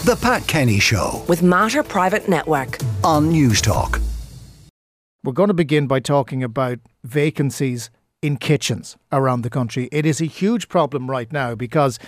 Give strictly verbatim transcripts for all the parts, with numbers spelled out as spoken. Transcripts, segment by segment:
The Pat Kenny Show with Mater Private Network on News Talk. We're going to begin by talking about vacancies in kitchens around the country. It is a huge problem right now because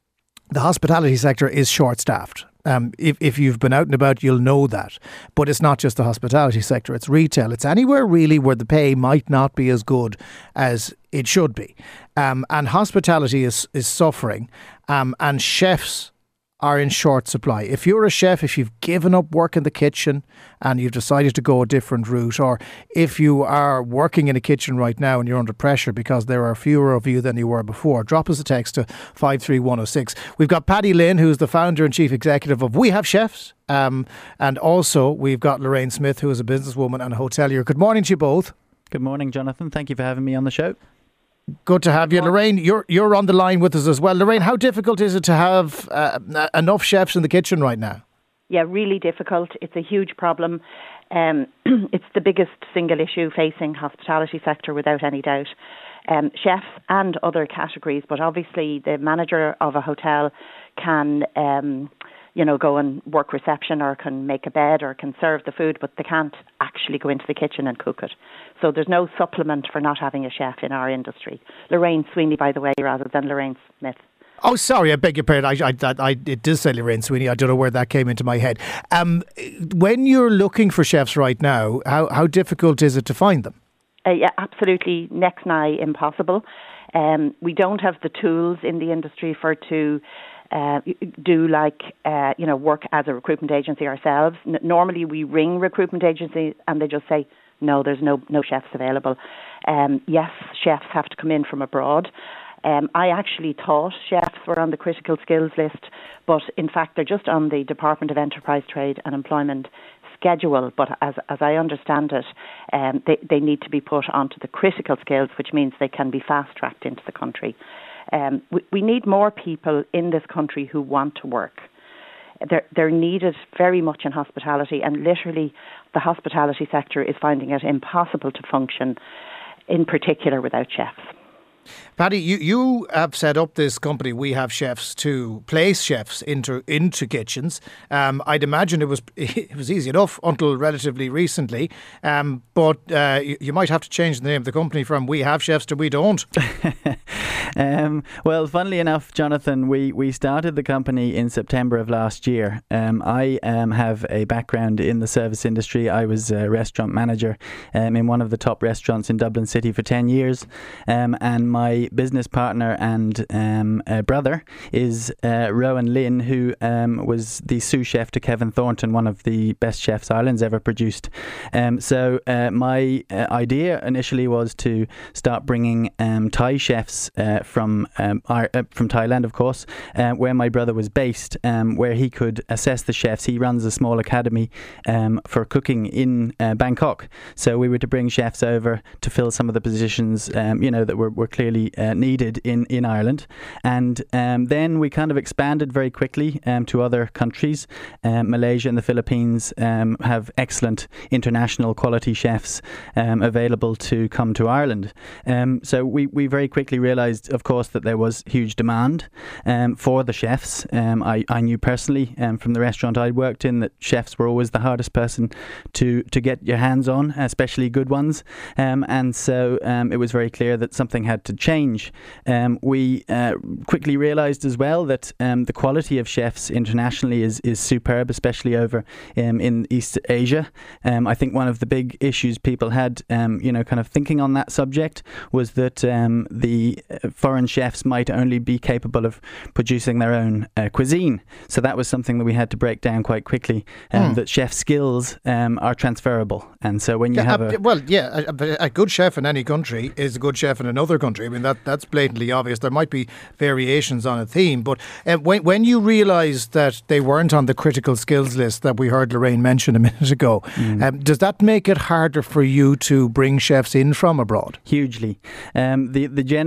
the hospitality sector is short-staffed. Um, if, if you've been out and about, you'll know that. But it's not just the hospitality sector, it's retail. It's anywhere really where the pay might not be as good as it should be. Um, and hospitality is, is suffering, um, and chefs are in short supply. If you're a chef, if you've given up work in the kitchen and you've decided to go a different route, or if you are working in a kitchen right now and you're under pressure because there are fewer of you than you were before, drop us a text to five three one oh six. We've got Paddy Lynn, who's the founder and chief executive of We Have Chefs. Um, and also we've got Lorraine Smith, who is a businesswoman and a hotelier. Good morning to you both. Good morning, Jonathan. Thank you for having me on the show. Good to have you. Lorraine, you're you're on the line with us as well. Lorraine, how difficult is it to have uh, enough chefs in the kitchen right now? Yeah, really difficult. It's a huge problem. Um, it's the biggest single issue facing hospitality sector without any doubt. Um, chefs and other categories, but obviously the manager of a hotel can um, you know, go and work reception or can make a bed or can serve the food, but they can't actually go into the kitchen and cook it. So there's no supplement for not having a chef in our industry. Lorraine Sweeney, by the way, rather than Lorraine Smith. Oh, sorry, I beg your pardon. I, I, I, it does say Lorraine Sweeney. I don't know where that came into my head. Um, when you're looking for chefs right now, how, how difficult is it to find them? Uh, yeah, absolutely next nigh impossible. Um, we don't have the tools in the industry for to uh, do like, uh, you know, work as a recruitment agency ourselves. N- normally we ring recruitment agencies and they just say, no, there's no, no chefs available. Um, yes, chefs have to come in from abroad. Um, I actually thought chefs were on the critical skills list, but in fact they're just on the Department of Enterprise, Trade and Employment schedule. But as as I understand it, um, they, they need to be put onto the critical skills, which means they can be fast-tracked into the country. Um, we, we need more people in this country who want to work. They're, they're needed very much in hospitality, and literally the hospitality sector is finding it impossible to function, in particular without chefs. Paddy, you, you have set up this company, We Have Chefs, to place chefs into into kitchens. Um, I'd imagine it was it was easy enough until relatively recently, um, but uh, you, you might have to change the name of the company from We Have Chefs to We Don't. um, well, funnily enough, Jonathan, we, we started the company in September of last year. Um, I um, have a background in the service industry. I was a restaurant manager um, in one of the top restaurants in Dublin City for ten years, um, and my My business partner and um, uh, brother is uh, Rowan Lynn, who um, was the sous chef to Kevin Thornton, one of the best chefs Ireland's ever produced. Um, so uh, my uh, idea initially was to start bringing um, Thai chefs uh, from um, our, uh, from Thailand, of course, uh, where my brother was based, um, where he could assess the chefs. He runs a small academy um, for cooking in uh, Bangkok. So we were to bring chefs over to fill some of the positions, um, you know, that were, were clearly Uh, needed in, in Ireland. And um, then we kind of expanded very quickly um, to other countries. Um, Malaysia and the Philippines um, have excellent international quality chefs um, available to come to Ireland. Um, so we, we very quickly realised, of course, that there was huge demand um, for the chefs. Um, I, I knew personally um, from the restaurant I worked in that chefs were always the hardest person to, to get your hands on, especially good ones. Um, and so um, it was very clear that something had to change. Um, we uh, quickly realised as well that um, the quality of chefs internationally is, is superb, especially over um, in East Asia. Um, I think one of the big issues people had, um, you know, kind of thinking on that subject was that um, the foreign chefs might only be capable of producing their own uh, cuisine. So that was something that we had to break down quite quickly, um, mm. that chef skills um, are transferable. And so when you yeah, have a, a... Well, yeah, a, a good chef in any country is a good chef in another country. I mean, that that's blatantly obvious. There might be variations on a theme, but uh, when when you realised that they weren't on the critical skills list that we heard Lorraine mention a minute ago, mm. um, does that make it harder for you to bring chefs in from abroad? Hugely. Um, the the general skills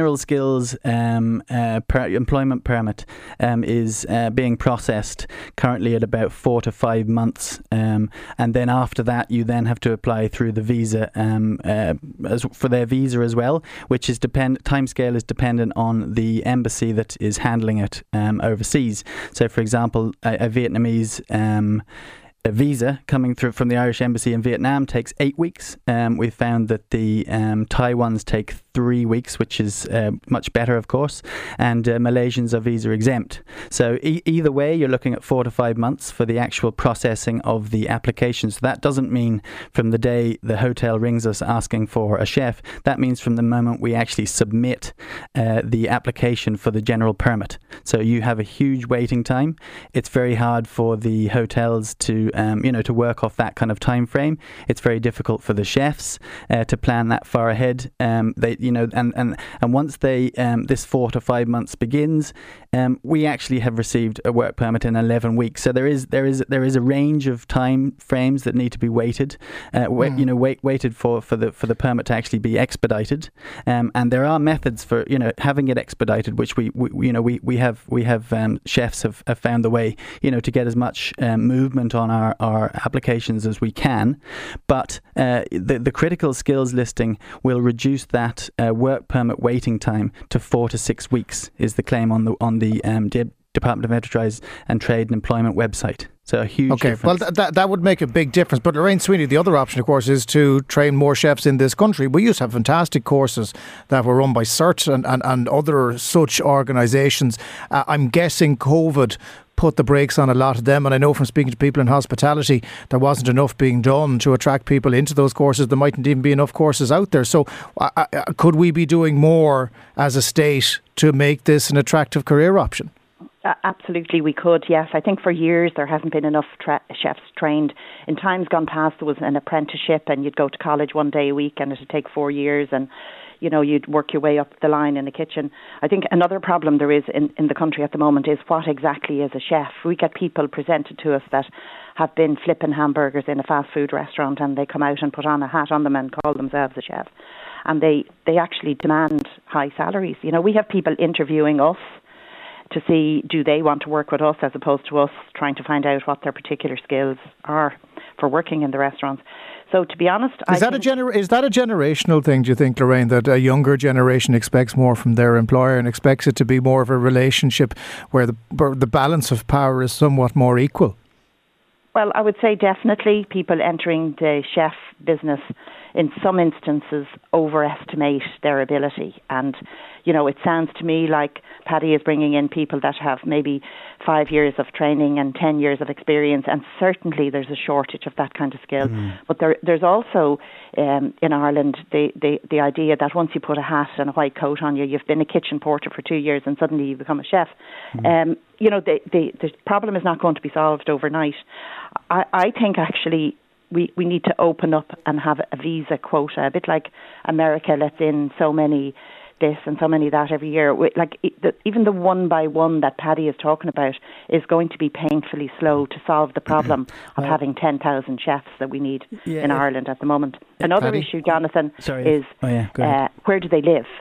skills um, uh, per employment permit um, is uh, being processed currently at about four to five months, um, and then after that you then have to apply through the visa um, uh, as for their visa as well, which is depend timescale is dependent on the embassy that is handling it um, overseas. So, for example, a, a Vietnamese um, a visa coming through from the Irish Embassy in Vietnam takes eight weeks. Um, we've found that the um, Thai ones take three weeks, which is uh, much better, of course, and uh, Malaysians are visa exempt. So e- either way, you're looking at four to five months for the actual processing of the application. So that doesn't mean from the day the hotel rings us asking for a chef. That means from the moment we actually submit uh, the application for the general permit. So you have a huge waiting time. It's very hard for the hotels to Um, you know, to work off that kind of time frame. It's very difficult for the chefs uh, to plan that far ahead. Um, they, you know, and and and once they um, this four to five months begins, um, we actually have received a work permit in eleven weeks. So there is there is there is a range of time frames that need to be waited, uh, wait, mm. you know, wait waited for, for the for the permit to actually be expedited. Um, and there are methods for you know having it expedited, which we, we you know we we have we have um, chefs have, have found the way you know to get as much um, movement on our. Our, our applications as we can, but uh, the the critical skills listing will reduce that uh, work permit waiting time to four to six weeks. Is the claim on the on the um, De- Department of Enterprise and Trade and Employment website. So a huge okay, difference. well th- that that would make a big difference. But Lorraine Sweeney, the other option, of course, is to train more chefs in this country. We used to have fantastic courses that were run by CERT and, and, and other such organisations. Uh, I'm guessing COVID put the brakes on a lot of them, and I know from speaking to people in hospitality there wasn't enough being done to attract people into those courses. There mightn't even be enough courses out there. So uh, uh, could we be doing more as a state to make this an attractive career option? Uh, absolutely, we could, yes. I think for years there hasn't been enough tra- chefs trained. In times gone past, there was an apprenticeship and you'd go to college one day a week and it would take four years and, you know, you'd work your way up the line in the kitchen. I think another problem there is in, in the country at the moment is what exactly is a chef. We get people presented to us that have been flipping hamburgers in a fast food restaurant and they come out and put on a hat on them and call themselves a chef. And they, they actually demand high salaries. You know, we have people interviewing us to see do they want to work with us as opposed to us trying to find out what their particular skills are for working in the restaurants. So to be honest, is I that a gener- is that a generational thing? Do you think, Lorraine, that a younger generation expects more from their employer and expects it to be more of a relationship where the where the balance of power is somewhat more equal? Well, I would say definitely people entering the chef business in some instances overestimate their ability. And, you know, it sounds to me like Paddy is bringing in people that have maybe five years of training and ten years of experience, and certainly there's a shortage of that kind of skill. Mm. But there, there's also um, in Ireland the, the, the idea that once you put a hat and a white coat on you, you've been a kitchen porter for two years and suddenly you become a chef. Mm. Um, you know, the, the, the problem is not going to be solved overnight. I, I think actually we, we need to open up and have a visa quota, a bit like America lets in so many this and so many that every year. Like the, even the one by one that Paddy is talking about is going to be painfully slow to solve the problem of having ten thousand chefs that we need yeah, in Ireland at the moment. Another Paddy? issue, Jonathan, Sorry. is oh, yeah. uh, where do they live?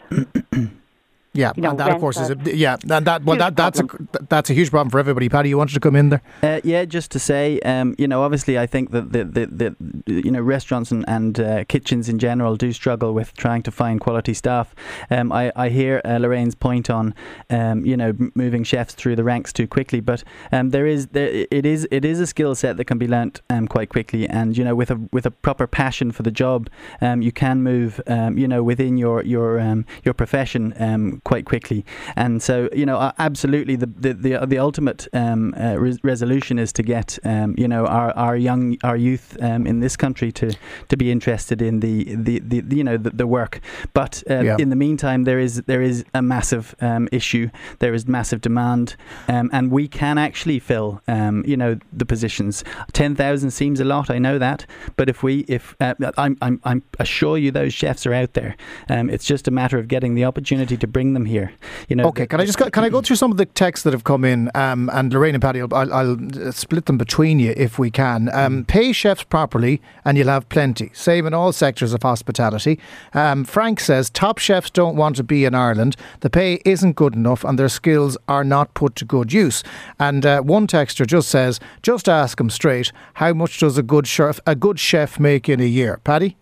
Yeah, you know, and that of course is a, yeah, and that well that that's a that's a huge problem for everybody. Paddy, you wanted to come in there? Uh, yeah, just to say, um, you know, obviously, I think that the the, the you know restaurants and, and uh, kitchens in general do struggle with trying to find quality staff. Um, I I hear uh, Lorraine's point on um, you know moving chefs through the ranks too quickly, but um, there is there it is it is a skill set that can be learnt um, quite quickly, and you know with a with a proper passion for the job, um, you can move um, you know within your your um, your profession. Um, quite quickly. And so, you know, absolutely the the the, the ultimate um, uh, res- resolution is to get um, you know our, our young our youth um, in this country to to be interested in the the, the, the you know the, the work. But uh, yeah. in the meantime, there is there is a massive um, issue. There is massive demand, um, and we can actually fill um, you know the positions. Ten thousand seems a lot, I know that, but if we if uh, I'm I'm I'm assure you those chefs are out there. Um, it's just a matter of getting the opportunity to bring bring them here. You know. Okay, can I just go, can I go through some of the texts that have come in? Um, and Lorraine and Paddy, I'll, I'll, I'll split them between you if we can. Um, pay chefs properly, and you'll have plenty. Same in all sectors of hospitality. Um, Frank says top chefs don't want to be in Ireland. The pay isn't good enough, and their skills are not put to good use. And uh, one texter just says, just ask them straight, how much does a good chef a good chef make in a year? Paddy?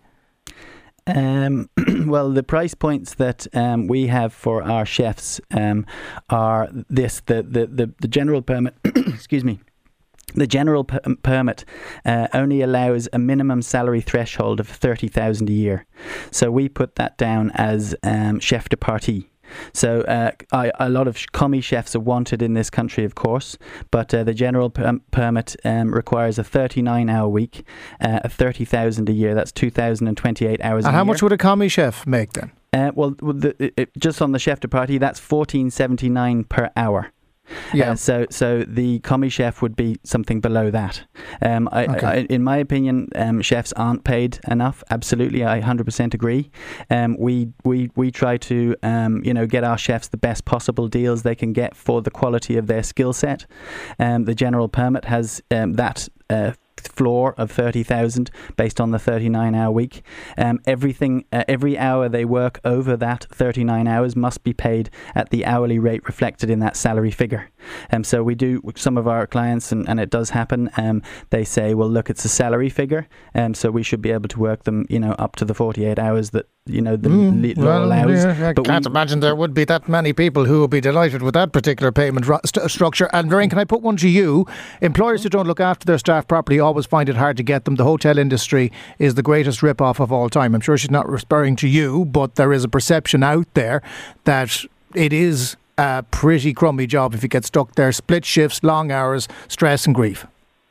Um, well, the price points that um, we have for our chefs um, are this: the the the, the general permit. excuse me. The general per- permit uh, only allows a minimum salary threshold of thirty thousand a year, so we put that down as um, chef de partie. So uh, I, a lot of commie chefs are wanted in this country, of course, but uh, the general per- permit um, requires a thirty-nine hour week, uh, a thirty thousand a year. That's two thousand twenty-eight hours. And a how year. much would a commie chef make then? Uh, well, the, it, just on the chef de partie, that's fourteen seventy-nine per hour. Yeah. Uh, so, so the commie chef would be something below that. Um, I, Okay. I, in my opinion, um, chefs aren't paid enough. Absolutely, I one hundred percent agree. Um, we we we try to um, you know get our chefs the best possible deals they can get for the quality of their skill set. Um, the general permit has um, that. Uh, floor of thirty thousand based on the thirty-nine hour week. Um, everything, uh, every hour they work over that thirty-nine hours must be paid at the hourly rate reflected in that salary figure. Um, so we do, some of our clients, and, and it does happen, um, they say, well, look, it's a salary figure, um, so we should be able to work them, you know, up to the forty-eight hours that, you know, the Mm, l- law well, allows. yeah, I But can't we- imagine there would be that many people who would be delighted with that particular payment ru- st- structure. And Lorraine, can I put one to you? Employers who don't look after their staff properly always find it hard to get them. The hotel industry is the greatest rip-off of all time. I'm sure she's not referring to you, but there is a perception out there that it is a pretty crummy job if you get stuck there. Split shifts, long hours, stress and grief.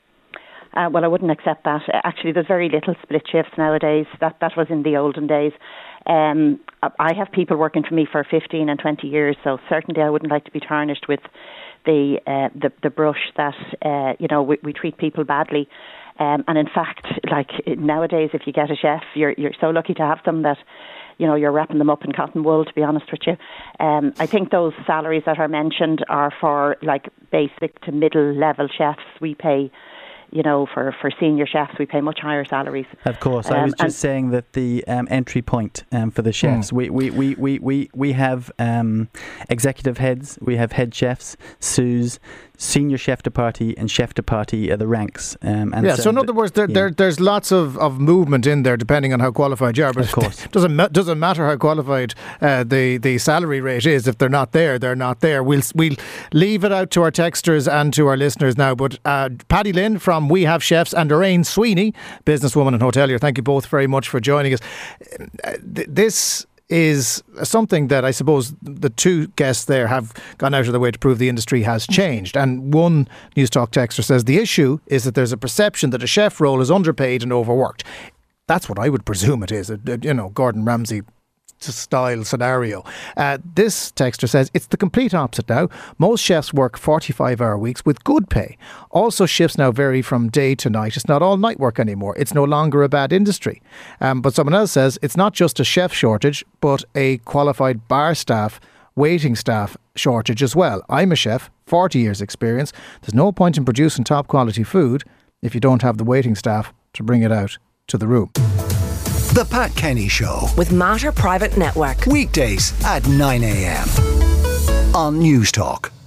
Uh, well, I wouldn't accept that. Actually, there's very little split shifts nowadays. That that was in the olden days. Um, I have people working for me for fifteen and twenty years, so certainly I wouldn't like to be tarnished with the uh, the, the brush that uh, you know we, we treat people badly. Um, and in fact, like nowadays, if you get a chef, you're you're so lucky to have them that, you know, you're wrapping them up in cotton wool, to be honest with you. Um, I think those salaries that are mentioned are for like basic to middle level chefs. We pay, you know, for, for senior chefs, we pay much higher salaries. Of course, I Um, was and- just saying that the um, entry point um, for the chefs, we, we, we, we, we, we have um, executive heads, we have head chefs, sous, senior chef de partie, and chef de partie are the ranks. Um, and yeah, so, in other words, there, yeah. there, there's lots of, of movement in there depending on how qualified you are. But Of course. it doesn't, ma- doesn't matter how qualified uh, the, the salary rate is. If they're not there, they're not there. We'll, we'll leave it out to our texters and to our listeners now. But uh, Paddy Lynn from We Have Chefs and Lorraine Sweeney, businesswoman and hotelier, thank you both very much for joining us. Uh, th- this is something that I suppose the two guests there have gone out of their way to prove the industry has changed. And one News Talk texter says the issue is that there's a perception that a chef role is underpaid and overworked. That's what I would presume it is. You know, Gordon Ramsay style scenario. Uh, this texter says it's the complete opposite now. Most chefs work forty-five hour weeks with good pay. Also, shifts now vary from day to night. It's not all night work anymore. It's no longer a bad industry. Um, but someone else says it's not just a chef shortage, but a qualified bar staff, waiting staff shortage as well. I'm a chef, forty years experience. There's no point in producing top quality food if you don't have the waiting staff to bring it out to the room. The Pat Kenny Show. With Mater Private Network. Weekdays at nine a.m. on News Talk.